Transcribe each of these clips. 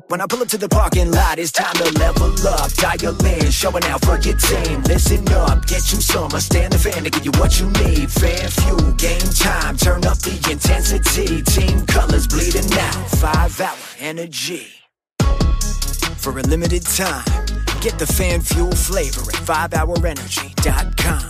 When I pull up to the parking lot, it's time to level up. Dial in, showing out for your team. Listen up, get you some. Stand the fan to give you what you need. Fan fuel, game time, turn up the intensity. Team colors bleeding out, 5-hour energy. For a limited time, get the fan fuel flavor at 5hourenergy.com.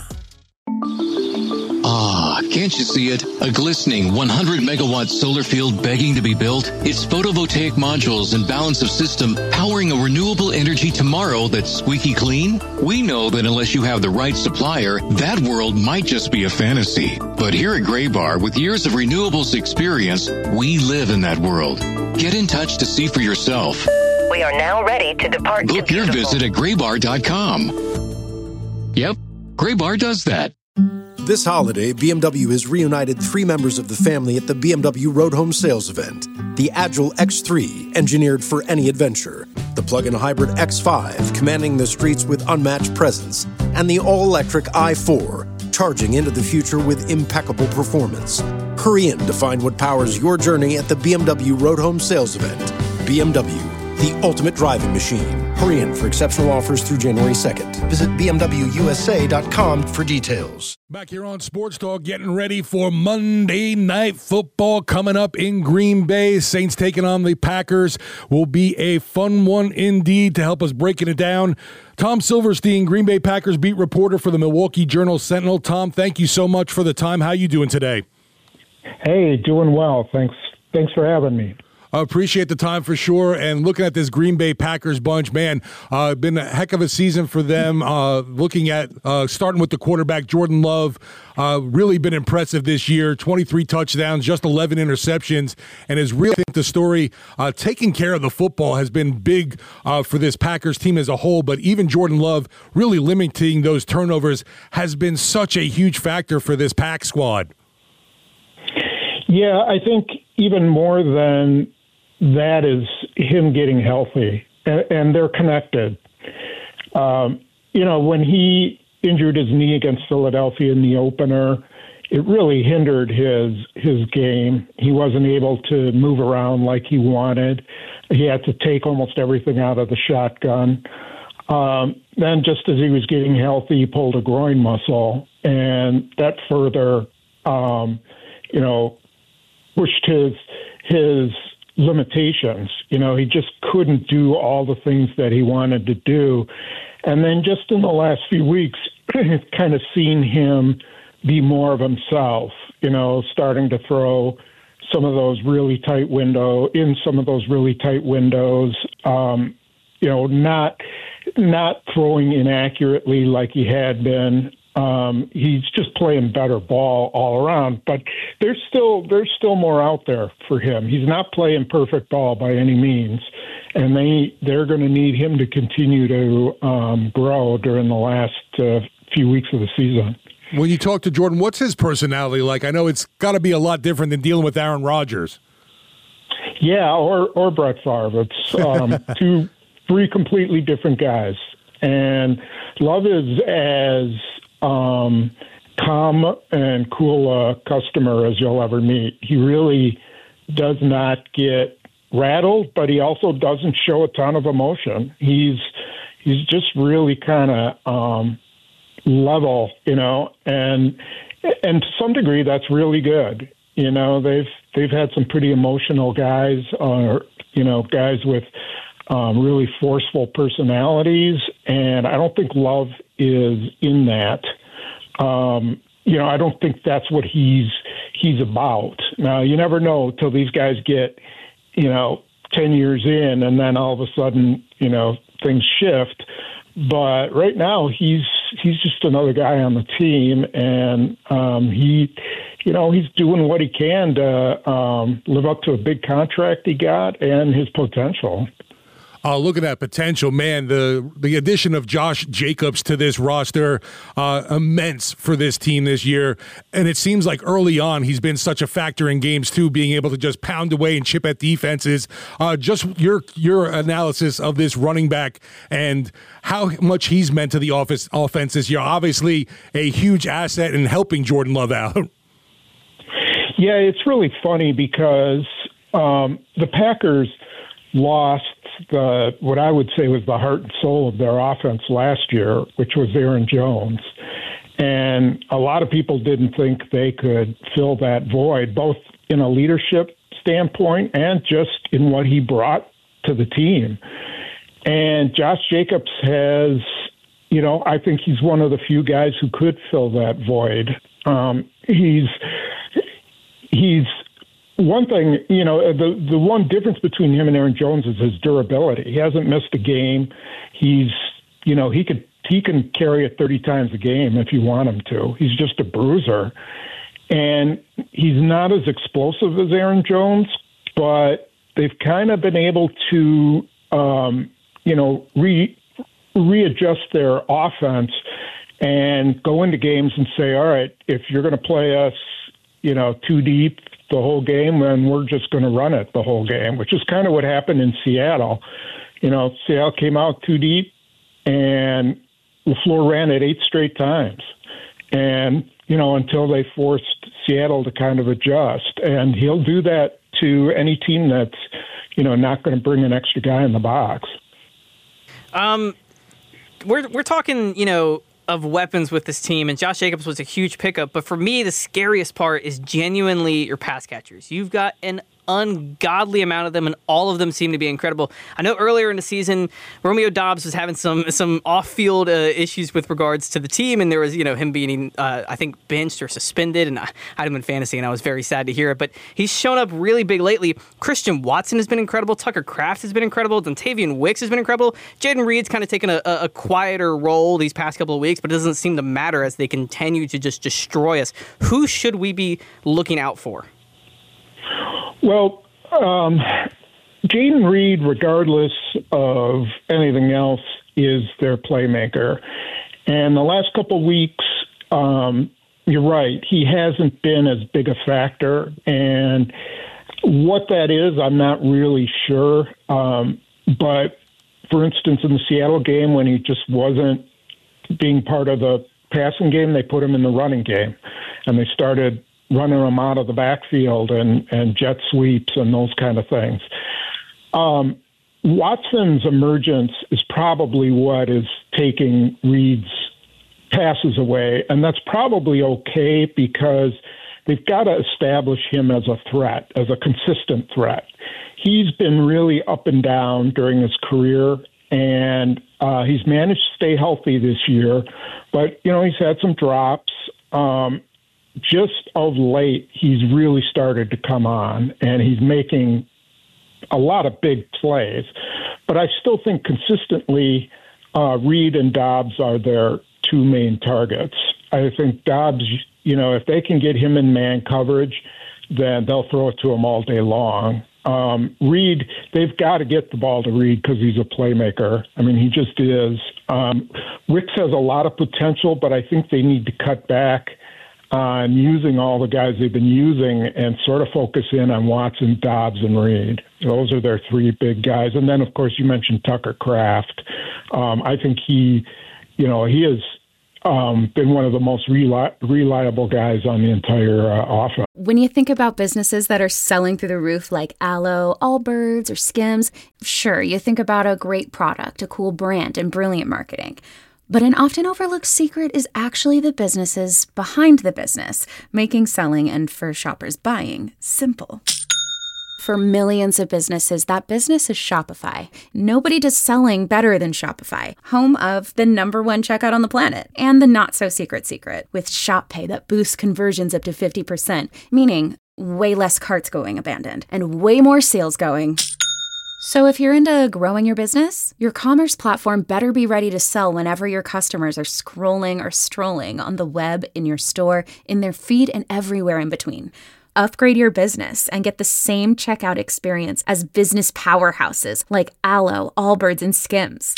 Ah, can't you see it? A glistening 100-megawatt solar field begging to be built? It's photovoltaic modules and balance of system powering a renewable energy tomorrow that's squeaky clean? We know that unless you have the right supplier, that world might just be a fantasy. But here at Graybar, with years of renewables experience, we live in that world. Get in touch to see for yourself. We are now ready to depart. Book your visit at graybar.com. Yep, Graybar does that. This holiday, BMW has reunited 3 members of the family at the BMW Road Home Sales event. The Agile X3, engineered for any adventure. The plug-in hybrid X5, commanding the streets with unmatched presence. And the all-electric i4, charging into the future with impeccable performance. Hurry in to find what powers your journey at the BMW Road Home Sales event. BMW, the ultimate driving machine. Hurry in for exceptional offers through January 2nd. Visit BMWUSA.com for details. Back here on Sports Talk, getting ready for Monday Night Football coming up in Green Bay. Saints taking on the Packers will be a fun one indeed. To help us breaking it down, Tom Silverstein, Green Bay Packers beat reporter for the Milwaukee Journal-Sentinel. Tom, thank you so much for the time. How you doing today? Hey, doing well. Thanks for having me. I appreciate the time for sure. And looking at this Green Bay Packers bunch, man, been a heck of a season for them. Looking at starting with the quarterback, Jordan Love, really been impressive this year. 23 touchdowns, just 11 interceptions, and is really, I think, the story. Taking care of the football has been big for this Packers team as a whole, but even Jordan Love really limiting those turnovers has been such a huge factor for this Pack squad. Yeah, I think even more than that is him getting healthy, and they're connected. When he injured his knee against Philadelphia in the opener, it really hindered his game. He wasn't able to move around like he wanted. He had to take almost everything out of the shotgun. Then just as he was getting healthy, he pulled a groin muscle, and that further, pushed his limitations. He just couldn't do all the things that he wanted to do. And then just in the last few weeks, kind of seen him be more of himself, starting to throw some of those really tight windows, not throwing inaccurately like he had been. He's just playing better ball all around, but there's still more out there for him. He's not playing perfect ball by any means, and they're going to need him to continue to grow during the last few weeks of the season. When you talk to Jordan, what's his personality like? I know it's got to be a lot different than dealing with Aaron Rodgers. Yeah, or Brett Favre. It's 3 completely different guys, and Love is as calm and cool a customer as you'll ever meet. He really does not get rattled, but he also doesn't show a ton of emotion. He's just really kind of level, and to some degree that's really good. They've had some pretty emotional guys, guys with really forceful personalities, and I don't think Love is in that. I don't think that's what he's about. Now, you never know till these guys get, 10 years in, and then all of a sudden, things shift. But right now, he's just another guy on the team, and he's doing what he can to live up to a big contract he got and his potential. Look at that potential, man. The addition of Josh Jacobs to this roster, immense for this team this year. And it seems like early on he's been such a factor in games too, being able to just pound away and chip at defenses. Just your analysis of this running back and how much he's meant to the offense this year. Obviously a huge asset in helping Jordan Love out. Yeah, it's really funny because the Packers lost what I would say was the heart and soul of their offense last year, which was Aaron Jones. And a lot of people didn't think they could fill that void, both in a leadership standpoint and just in what he brought to the team. And Josh Jacobs has, I think he's one of the few guys who could fill that void. He's one thing, the one difference between him and Aaron Jones is his durability. He hasn't missed a game. He can carry it 30 times a game if you want him to. He's just a bruiser. And he's not as explosive as Aaron Jones, but they've kind of been able to, readjust their offense and go into games and say, all right, if you're going to play us, too deep the whole game, then we're just going to run it the whole game, which is kind of what happened in Seattle. Seattle came out too deep and LaFleur ran it 8 straight times. And, until they forced Seattle to kind of adjust. And he'll do that to any team that's, not going to bring an extra guy in the box. We're talking, of weapons with this team, and Josh Jacobs was a huge pickup. But for me, the scariest part is genuinely your pass catchers. You've got an ungodly amount of them, and all of them seem to be incredible. I know earlier in the season, Romeo Doubs was having some off-field issues with regards to the team, and there was, him being, I think, benched or suspended, and I had him in fantasy, and I was very sad to hear it. But he's shown up really big lately. Christian Watson has been incredible. Tucker Kraft has been incredible. Dontavian Wicks has been incredible. Jaden Reed's kind of taken a quieter role these past couple of weeks, but it doesn't seem to matter as they continue to just destroy us. Who should we be looking out for? Well, Jaden Reed, regardless of anything else, is their playmaker. And the last couple of weeks, you're right, he hasn't been as big a factor. And what that is, I'm not really sure. But, for instance, in the Seattle game, when he just wasn't being part of the passing game, they put him in the running game. And they started running them out of the backfield and jet sweeps and those kind of things. Watson's emergence is probably what is taking Reed's passes away, and that's probably okay because they've got to establish him as a threat, as a consistent threat. He's been really up and down during his career, and he's managed to stay healthy this year, but, he's had some drops. Just of late, he's really started to come on, and he's making a lot of big plays. But I still think consistently Reed and Doubs are their 2 main targets. I think Doubs, if they can get him in man coverage, then they'll throw it to him all day long. Reed, they've got to get the ball to Reed because he's a playmaker. I mean, he just is. Wicks has a lot of potential, but I think they need to cut back on using all the guys they've been using and sort of focus in on Watson, Doubs, and Reed. Those are their 3 big guys. And then, of course, you mentioned Tucker Kraft. I think he has been one of the most reliable guys on the entire offense. When you think about businesses that are selling through the roof like Aloe, Allbirds, or Skims, sure, you think about a great product, a cool brand, and brilliant marketing. But an often overlooked secret is actually the businesses behind the business, making selling and for shoppers buying simple. For millions of businesses, that business is Shopify. Nobody does selling better than Shopify, home of the #1 checkout on the planet and the not-so-secret secret with Shop Pay that boosts conversions up to 50%, meaning way less carts going abandoned and way more sales going. So if you're into growing your business, your commerce platform better be ready to sell whenever your customers are scrolling or strolling on the web, in your store, in their feed, and everywhere in between. Upgrade your business and get the same checkout experience as business powerhouses like Aloe, Allbirds, and Skims.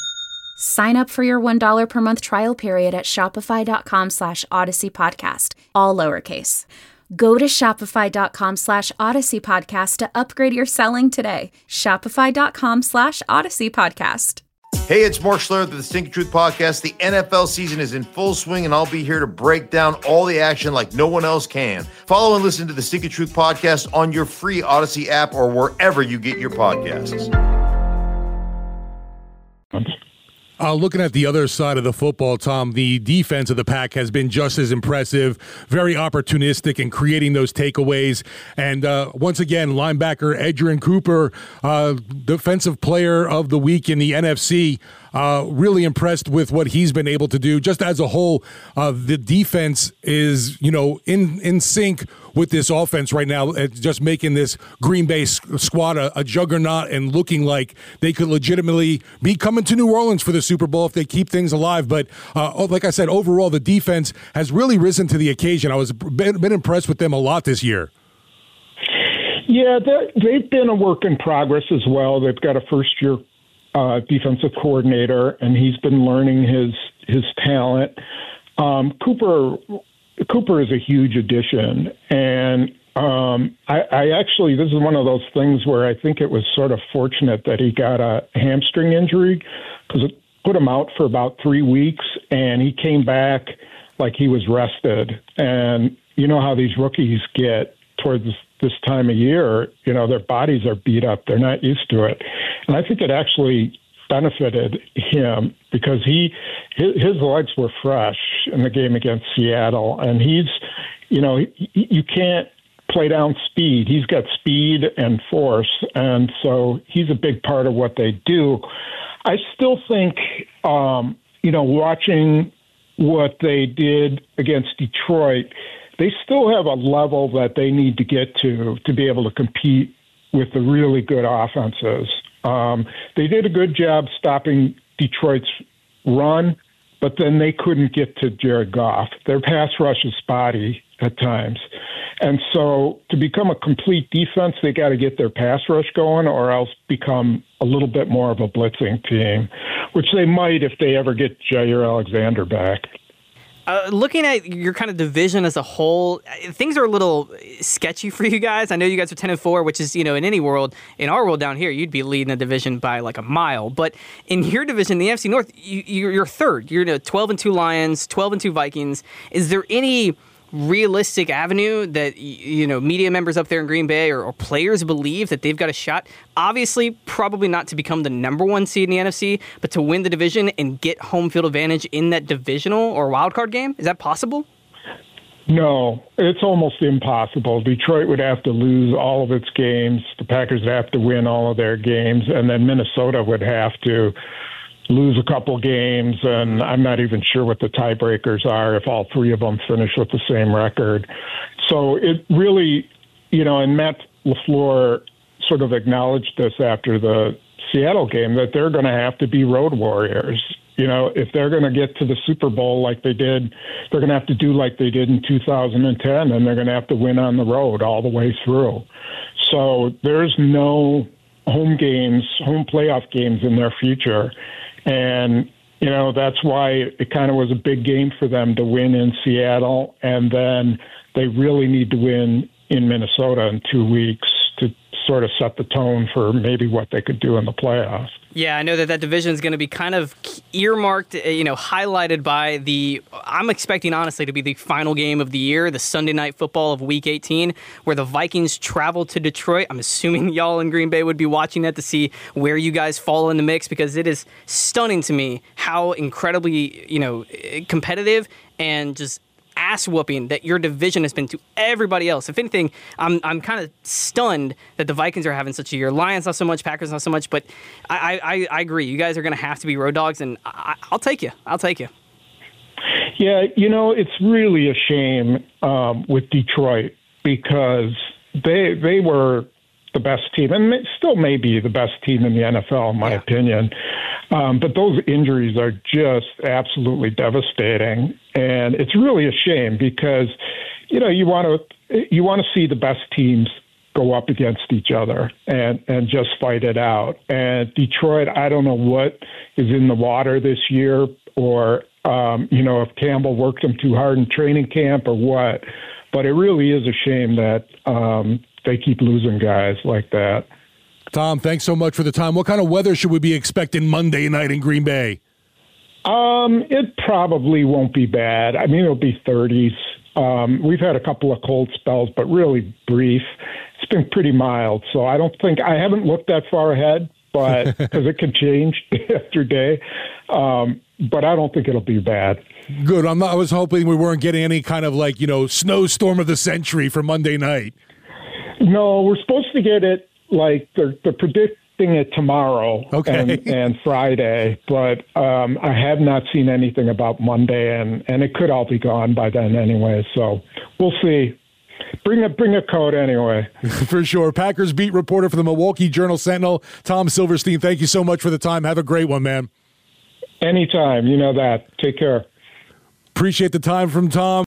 Sign up for your $1 per month trial period at shopify.com/Odyssey Podcast, all lowercase. Go to shopify.com/Odyssey Podcast to upgrade your selling today. Shopify.com/Odyssey Podcast. Hey, it's Mark Schlereth of the Stinky Truth Podcast. The NFL season is in full swing, and I'll be here to break down all the action like no one else can. Follow and listen to the Stinky Truth Podcast on your free Odyssey app or wherever you get your podcasts. Looking at the other side of the football, Tom, the defense of the Pack has been just as impressive, very opportunistic in creating those takeaways. And once again, linebacker Edgerrin Cooper, defensive player of the week in the NFC, really impressed with what he's been able to do. Just as a whole, the defense is, in sync with this offense right now. It's just making this Green Bay squad a juggernaut and looking like they could legitimately be coming to New Orleans for the Super Bowl if they keep things alive. But like I said, overall, the defense has really risen to the occasion. I was been impressed with them a lot this year. Yeah, they've been a work in progress as well. They've got a first-year defensive coordinator, and he's been learning his talent. Cooper is a huge addition, and I actually, this is one of those things where I think it was sort of fortunate that he got a hamstring injury, because it put him out for about 3 weeks, and he came back like he was rested. And you know how these rookies get towards this time of year, their bodies are beat up. They're not used to it. And I think it actually benefited him because his legs were fresh in the game against Seattle. And you can't play down speed. He's got speed and force. And so he's a big part of what they do. I still think, watching what they did against Detroit, they still have a level that they need to get to be able to compete with the really good offenses. They did a good job stopping Detroit's run, but then they couldn't get to Jared Goff. Their pass rush is spotty at times. And so to become a complete defense, they got to get their pass rush going or else become a little bit more of a blitzing team, which they might if they ever get Jair Alexander back. Looking at your kind of division as a whole, things are a little sketchy for you guys. I know you guys are 10-4, which is, in any world, in our world down here, you'd be leading a division by like a mile. But in your division, the NFC North, you're third. You're 12-2 Lions, 12-2 Vikings. Is there any realistic avenue that media members up there in Green Bay or players believe that they've got a shot? Obviously, probably not to become the number one seed in the NFC, but to win the division and get home field advantage in that divisional or wild card game. Is that possible? No, it's almost impossible. Detroit would have to lose all of its games. The Packers would have to win all of their games, and then Minnesota would have to lose a couple games, and I'm not even sure what the tiebreakers are if all three of them finish with the same record. So it really, and Matt LaFleur sort of acknowledged this after the Seattle game, that they're going to have to be road warriors. If they're going to get to the Super Bowl like they did, they're going to have to do like they did in 2010, and they're going to have to win on the road all the way through. So there's no home playoff games in their future. And, that's why it kind of was a big game for them to win in Seattle. And then they really need to win in Minnesota in 2 weeks to sort of set the tone for maybe what they could do in the playoffs. Yeah, I know that division is going to be kind of earmarked, highlighted by I'm expecting, honestly, to be the final game of the year, the Sunday Night Football of Week 18, where the Vikings travel to Detroit. I'm assuming y'all in Green Bay would be watching that to see where you guys fall in the mix, because it is stunning to me how incredibly, competitive and just ass-whooping that your division has been to everybody else. If anything, I'm kind of stunned that the Vikings are having such a year. Lions not so much, Packers not so much, but I agree. You guys are going to have to be road dogs, and I'll take you. Yeah, it's really a shame with Detroit, because they were the best team, and still may be the best team in the NFL, in my opinion. But those injuries are just absolutely devastating, and it's really a shame because, you want to see the best teams go up against each other and just fight it out. And Detroit, I don't know what is in the water this year, or if Campbell worked them too hard in training camp or what. But it really is a shame that they keep losing guys like that. Tom, thanks so much for the time. What kind of weather should we be expecting Monday night in Green Bay? It probably won't be bad. I mean, it'll be 30s. We've had a couple of cold spells, but really brief. It's been pretty mild, so I haven't looked that far ahead, but because it could change after day. But I don't think it'll be bad. Good. I was hoping we weren't getting any kind of snowstorm of the century for Monday night. No, we're supposed to get it they're predicting it tomorrow and Friday, but I have not seen anything about Monday, and it could all be gone by then anyway. So we'll see. Bring a coat anyway. For sure. Packers beat reporter for the Milwaukee Journal-Sentinel, Tom Silverstein. Thank you so much for the time. Have a great one, man. Anytime. You know that. Take care. Appreciate the time from Tom.